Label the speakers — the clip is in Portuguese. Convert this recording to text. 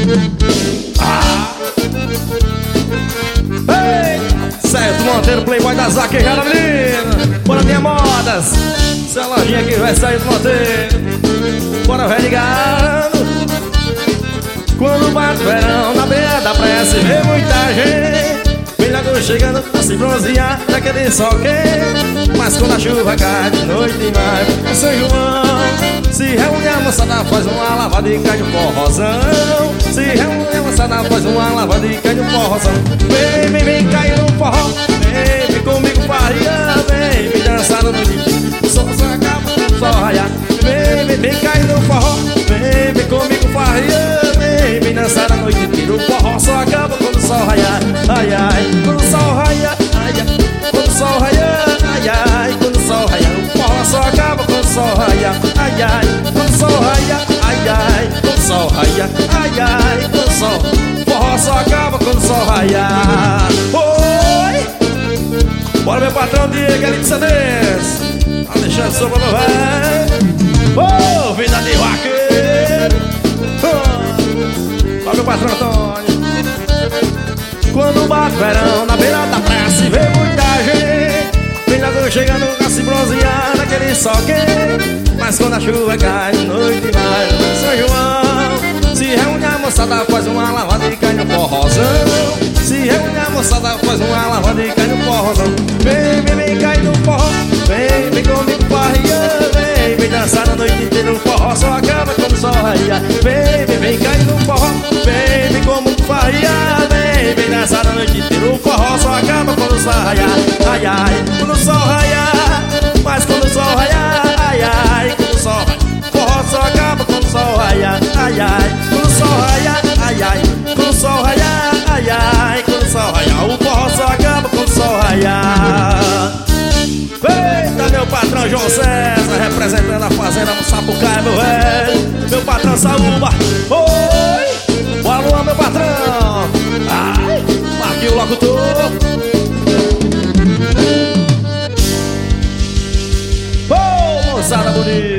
Speaker 1: Certo, Monteiro, playboy das vaquejadas, menina. Bora, minha modas. Essa é a lojinha que vai sair do Monteiro. Bora, velho ligado. Quando bate o verão, na beira da praia se vê muita gente. Vem logo chegando pra se bronzear naquele sol quente. Mas quando a chuva cai de noite em maio, é São João. Se reúne a moçada, faz uma lavada e cai no forrozão. Se reúne a moçada, faz uma lavada e cai no forrozão. Vem cair no forró. Vem comigo farria. Vem dançar no noite. O sol só acaba quando o sol raiar. Vem cair no forró. Vem comigo farria. Vem dançar a noite inteira. O forró só acaba quando o sol raiar. Ai, ai, quando o sol raiar. Ai, ai, quando o sol raiar. Ai, ai, quando o sol raiar. O forró só acaba quando o sol raiar. Ai, ai, quando o sol raiar. Ai, ai, quando o sol raiar. Ai, ai, quando o sol. O forró só acaba quando o sol raiar. Oi! Bora, meu patrão Diego, ali de Sandes. Alexandre Sopa, meu velho. Ô, vida de vaqueiro. Olha meu patrão Antônio. Quando bate o verão, na beira da praia se vê muita gente. Vem logo chegando a se bronzear naquele sol quente. Mas quando a chuva cai de noite e maio, São João. Se reúne a moçada, faz uma lavada e cai no forrozão. Se reúne a moçada, faz uma lavada e cai no forrozão. Vem, cai no forró. Vem comigo farria. Vem dançar a noite inteira. O forró só acaba quando o sol raiar. Vem, cai no forró. Vem comigo farria. Vem dançar a noite inteira. O forró só acaba quando o sol raiar. Ai, ai, quando o sol raiar. Mas quando o sol raiar. Ai, ai, quando o sol raiar. O forró só acaba quando o sol raiar. Ai, ai, quando o sol raiar. Ai, ai, quando o sol raiar. Ai, ai, quando o sol raiar. O forró só acaba quando o sol raiar. Eita, meu patrão João César, representando a fazenda no Sapucaia, meu velho. Meu patrão Saúba. Oi! Bora, Luan, meu patrão. Ai, aqui o locutor. Ô, moçada bonita.